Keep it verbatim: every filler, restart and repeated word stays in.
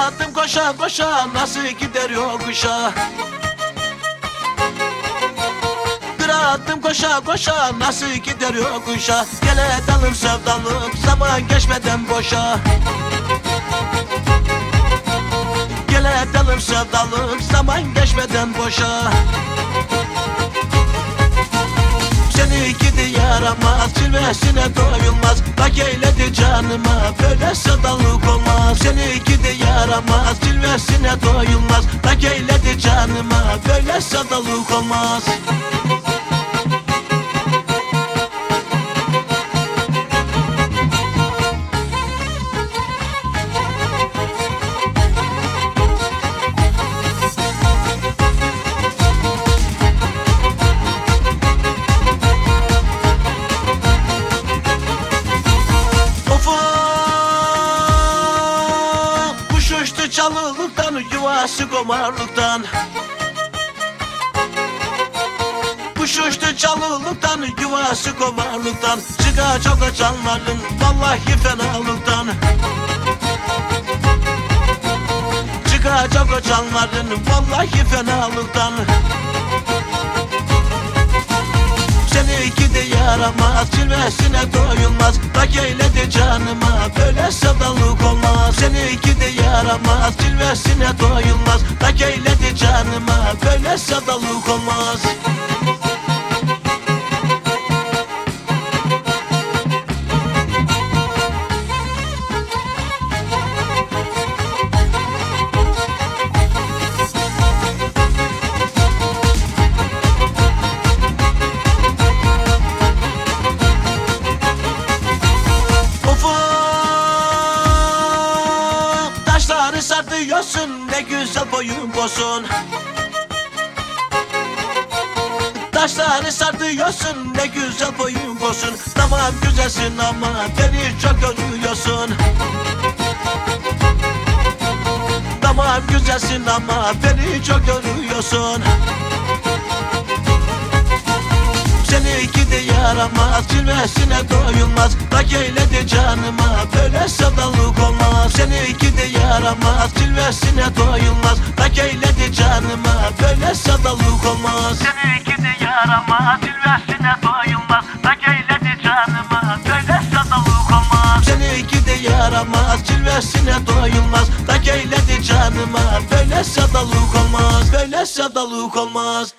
attım koşa koşa, nasıl gider yokuşa. Bir attım koşa koşa, nasıl gider yokuşa. Gele dalım sevdalım, zaman geçmeden boşa. Gele dalım sevdalım, zaman geçmeden boşa. Seni gidi yaramaz, cilvesine doyulmaz. Bak eyledi canıma, böyle sevdalık olmaz. Seni gidi yaramaz, cilvesine doyulmaz. Bak eyledi canıma, böyle sevdalık olmaz. Çalılıktan, yuvası komarlıktan. Kuş uçtu çalılıktan, yuvası komarlıktan. Çıka çok canların, vallahi fenalıktan. Çıka çok canların, vallahi fenalıktan. Seni gidi yaramaz, cilvesine doyulmaz. Bak eyledi canıma, böyle sevdalık olmaz. Seni gidi yaramaz, cilvesine doyulmaz. Bak eyledi canıma, böyle sevdalık olmaz. Taşları sardıyorsun, ne güzel boyun bosun. Taşları sardıyorsun, ne güzel boyun bosun. Tamam güzelsin ama beni çok yoruyorsun. Tamam güzelsin ama beni çok yoruyorsun. Seni gidi yaramaz, cilvesine doyulmaz. Bak eyledi canıma, böyle sevdalık olmaz. Seni gidi yaramaz, cilvesine doyulmaz. Bak eyledi canıma, böyle sevdalık olmaz. Seni gidi yaramaz, cilvesine doyulmaz. Bak eyledi canıma, böyle sevdalık olmaz. Seni gidi yaramaz, cilvesine doyulmaz. Bak eyledi canıma, böyle sevdalık olmaz. Böyle sevdalık olmaz.